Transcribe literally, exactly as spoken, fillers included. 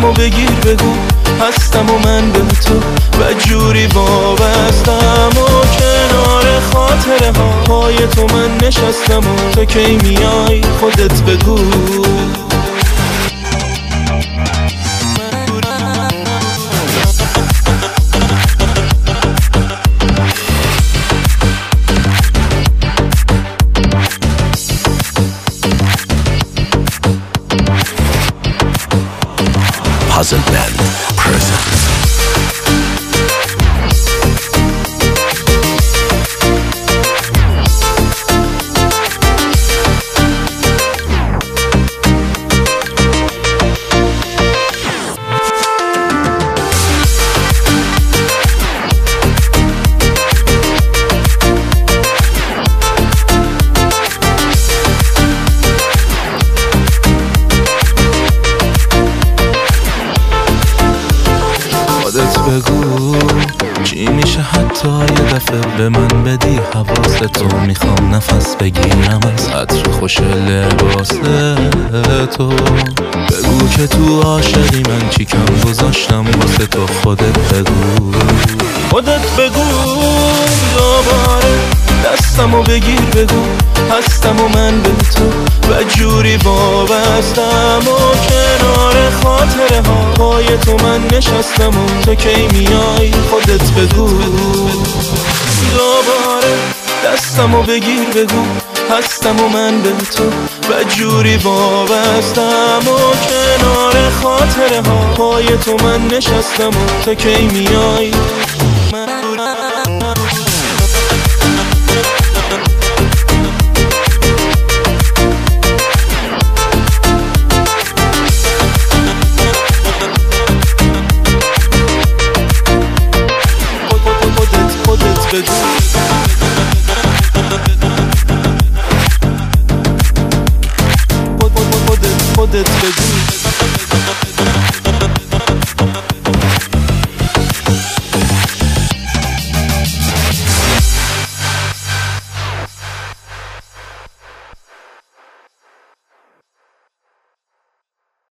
و بگیر بگو هستم و من به تو و جوری وابستم و کنار خاطره ها پای تو من نشستم و تو کی میای خودت بگو. Puzzle Band presents بگو چی میشه حتی یه دفعه به من بدی حواستو میخوام نفس بگیرم از عطر خوش لباس تو. بگو که تو عاشقی من چی کم گذاشتم واسه تو خودت بگو خودت بگو دوباره دستمو بگیر بگو هستم و من به تو و جوری وابستم و کنار خاطره ها پای تو من نشستم و تو کی میای خودت بگو دوباره دستمو بگیر بگو هستم و من به تو و جوری وابستم و کنار خاطره ها پای تو من نشستم و تو کی میای